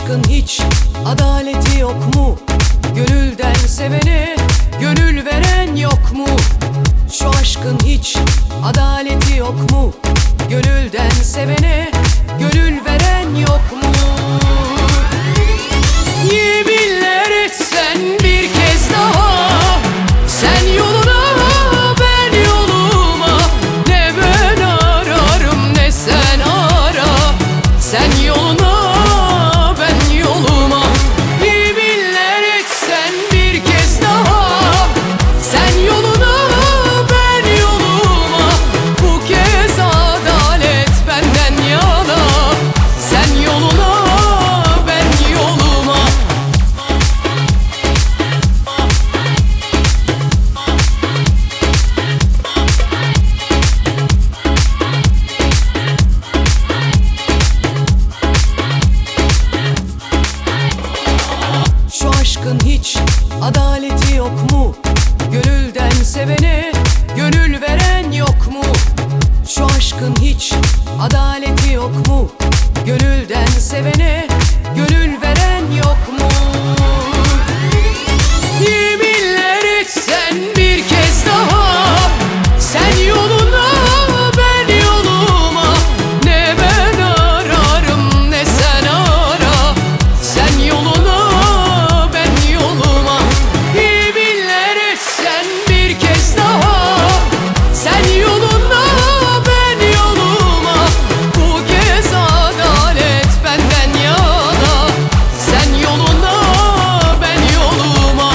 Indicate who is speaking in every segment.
Speaker 1: aşkın hiç adaleti yok mu? Gönülden sevene gönül veren yok mu? Şu aşkın hiç adaleti yok mu? Gönülden sevene gönül veren yok mu? Yeminler etsen bir kez daha, sen yoluna ben yoluma, ne ben ararım ne sen ara, sen yoluna ben yoluma. Yeminler etsen bir kez daha, sen yoluna ben yoluma, bu kez adalet benden yana, sen yoluna ben yoluma. Şu aşkın hiç adaleti yok mu? Gönülden sevene gönül veren yok mu? Şu aşkın hiç adaleti yok mu? Gönülden sevene gönül veren yok mu? Yeminler etsen bir kez daha, sen yoluna ben yoluma, ne ben ararım ne sen ara, sen yoluna ben yoluma. Yeminler etsen bir kez daha, sen yoluna ben yoluma, bu kez adalet benden yana, sen yoluna ben yoluma.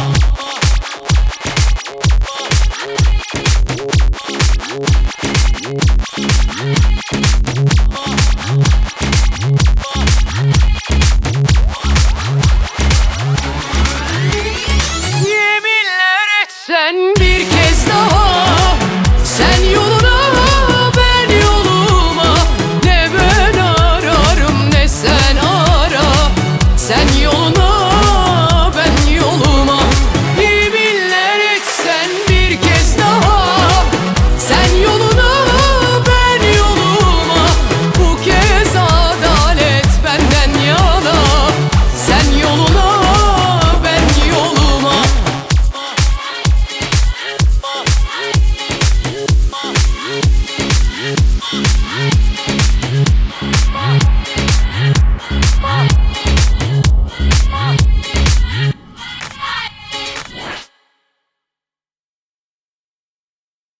Speaker 1: Yeminler etsen bir kez daha, sen yoluna ben yoluma, ne ben ararım ne sen ara, sen yoluna ben yoluma. Yeminler etsen bir kez daha, sen yoluna ben yoluma, bu kez adalet benden yana, sen yoluna ben yoluma.
Speaker 2: Yeah.